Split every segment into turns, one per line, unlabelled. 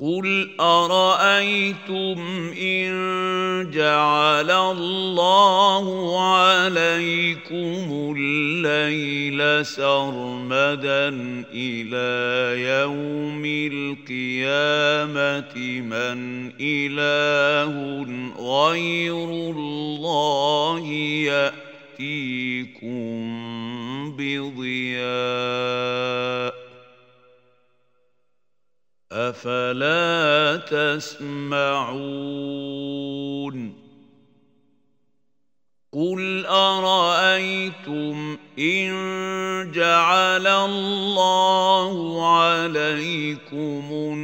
قل أرأيتم إن جعل الله عليكم الليل سرمدا إلى يوم القيامة من إله غير الله يأتيكم بضياء أفلا تسمعون قل أرأيتم إن جعل الله عليكم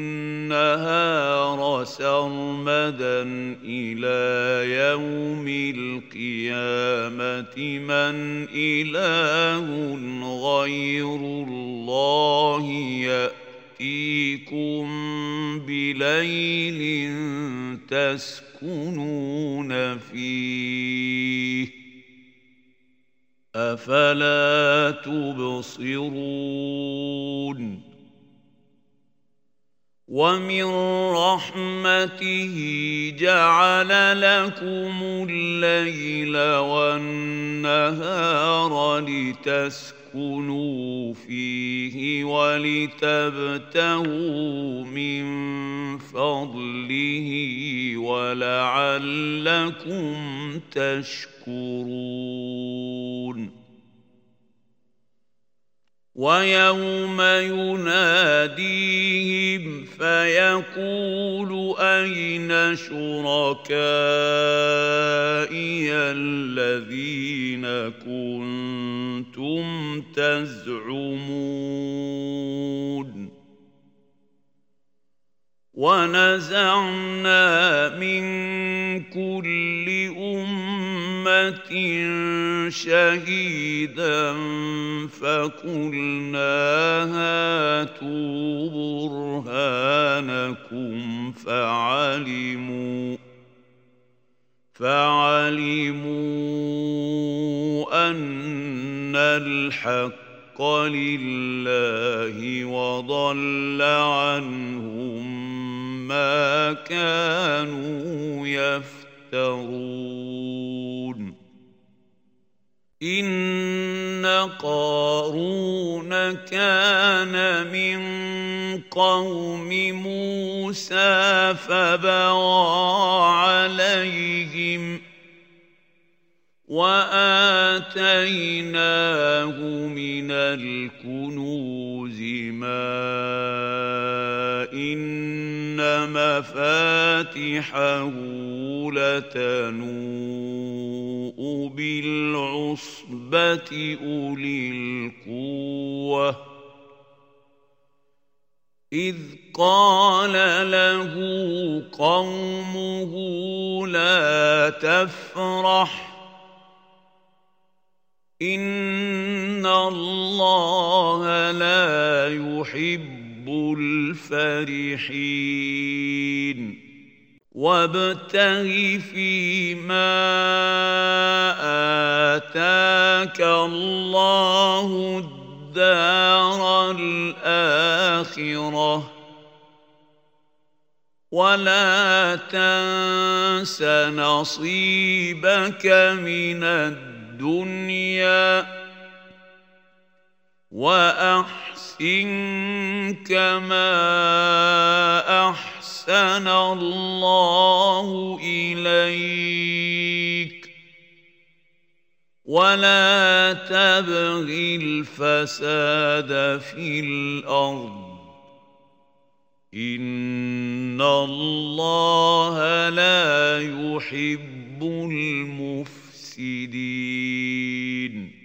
النهار سرمدا إلى يوم القيامة من إله غير الله يأتيكم بليل تسكنون فيه أفلا تبصرون ومن رحمته جعل لكم الليل والنهار لتسكنوا فيه ولتبتغوا من فضله ولعلكم تشكرون ويوم يناديهم فيقول أين شركائي الذين كنتم تزعمون ونزعنا من كل أمة شهيدا فقلنا هاتوا برهانكم فعلموا أن الحق لله وضل عنهم ما كانوا يفترون إن قارون كان من قوم موسى فبغى عليهم وآتيناه من الكنوز ما إن مفاتحه لتنوء بالعصبة أولي القوة إذ قال له قومه لا تفرح إن الله لا يحب الفرحين وابتغ فيما آتاك الله الدار الآخرة ولا تنس نصيبك من الدنيا وأحسن كما أحسن الله إليك ولا تبغ الفساد في الأرض إن الله لا يحب المفسدين